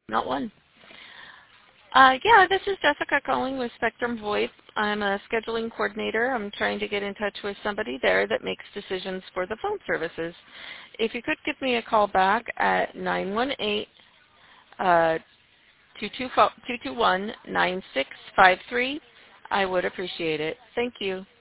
Not one. Yeah, this is Jessica calling with Spectrum VoIP. I'm a scheduling coordinator. I'm trying to get in touch with somebody there that makes decisions for the phone services. If you could give me a call back at 918 221 9653, I would appreciate it. Thank you.